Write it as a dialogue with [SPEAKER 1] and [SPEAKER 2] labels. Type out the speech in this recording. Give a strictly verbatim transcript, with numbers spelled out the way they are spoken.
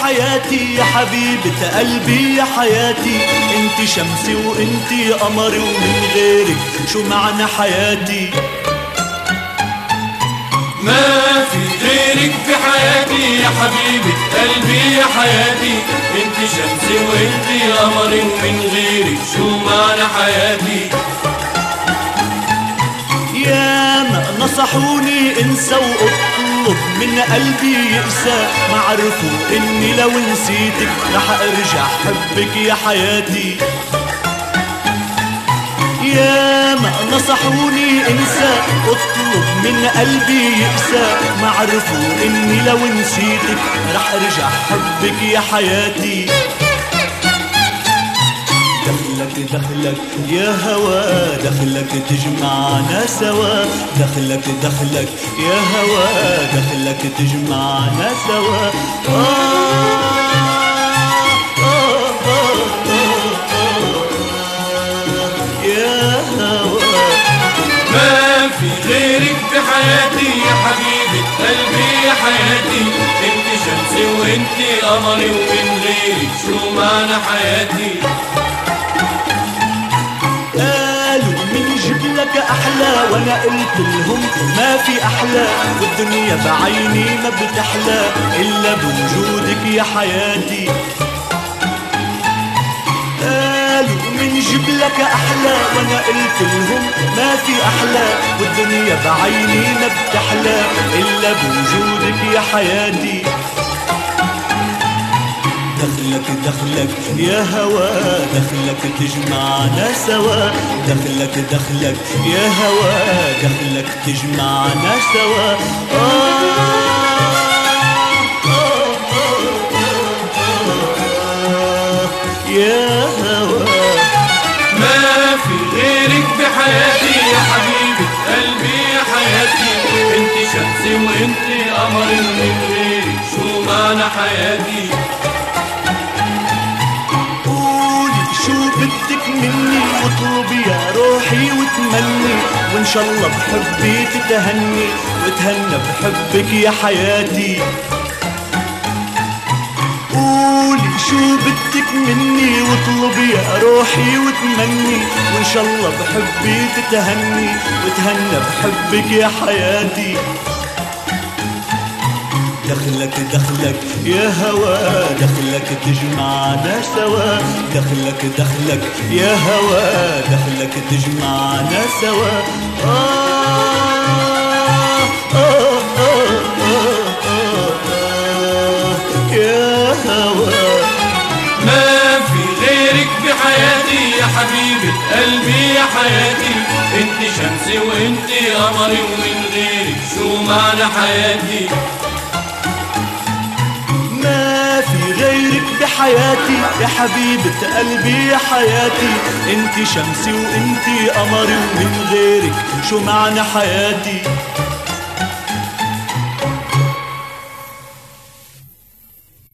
[SPEAKER 1] حياتي يا حبيبة قلبي يا حياتي، انت شمسي وانت قمري ومن غيرك شو معنى حياتي؟
[SPEAKER 2] ما في غيرك في حياتي يا حبيبة قلبي يا حياتي، انت شمسي وانت قمري ومن غيرك شو معنى حياتي؟
[SPEAKER 1] يا ما نصحوني انسى واطلب من قلبي يقسى، ما عرفوا اني لو نسيتك رح ارجع حبك يا حياتي. يا ما نصحوني انسى اطلب من قلبي يقسى، ما عرفوا اني لو نسيتك رح ارجع حبك يا حياتي. دخلك دخلك يا هوا دخلك تجمعنا سوا، دخلك دخلك يا هوا دخلك تجمعنا سوا. آه آه آه آه يا هوا.
[SPEAKER 2] ما في غيرك في حياتي يا حبيبة قلبي يا حياتي، انت شمسي وانت قمري ومن غيرك شو معنى حياتي؟
[SPEAKER 1] قالوا من جبلك احلى وانا قلت لهم ما في احلى، والدنيا بعيني ما بتحلى الا بوجودك يا حياتي. قالوا من جبلك احلى وانا قلت لهم ما في احلى، والدنيا بعيني ما بتحلى الا بوجودك يا حياتي. دخلك دخلك يا هوا دخلك تجمعنا سوا، دخلك دخلك يا هوا دخلك تجمعنا سوا. آه آه آه آه يا هوا.
[SPEAKER 2] ما في غيرك بحياتي يا حبيبة قلبي يا حياتي، انت شمسي وانت قمري ومن غيرك شو معنى حياتي؟
[SPEAKER 1] شو بدك مني واطلبي يا روحي وتمني، وان شاء الله بحبي تتهني وتهنى بحبك يا حياتي. قولي شو بدك مني واطلبي يا روحي وتمني، وان شاء الله بحبي تتهني وتهنى بحبك يا حياتي. دخلك دخلك يا هوا دخلك تجمعنا سوا، دخلك دخلك يا هوا دخلك تجمعنا سوا. آه آه آه آه آه آه يا هوا.
[SPEAKER 2] ما في غيرك بحياتي يا حبيبة قلبي يا حياتي، انت شمسي وانت قمري ومن غيرك شو معنى حياتي؟
[SPEAKER 1] ما في غيرك بحياتي يا حبيبة قلبي يا حياتي، انت شمسي وانت قمري ومن غيرك شو معنى حياتي؟